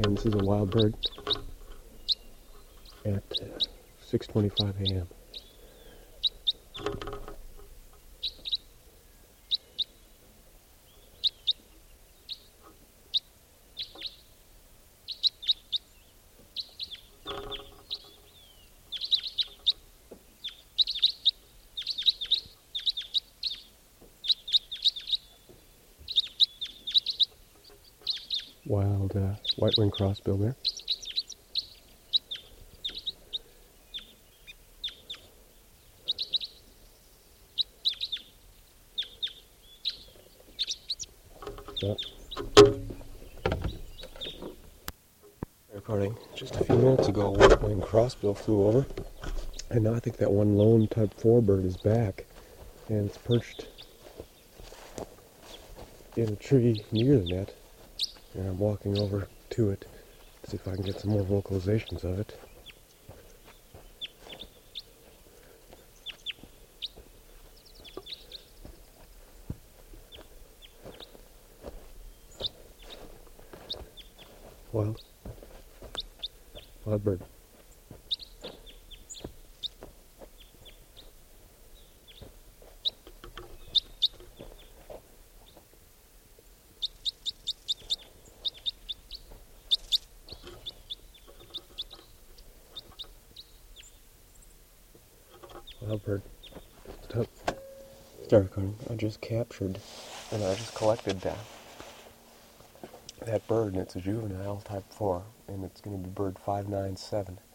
and this is a wild bird at 6:25 a.m. Wild white-winged crossbill there. Recording just a few minutes ago, a white-winged crossbill flew over, and now I think that one lone type 4 bird is back, and it's perched in a tree near the net, and I'm walking over to it to see if I can get some more vocalizations of it. Wild bird. Wild bird. Stop. Start recording. I just captured and I just collected that bird, and it's a juvenile type 4, and it's going to be bird 597.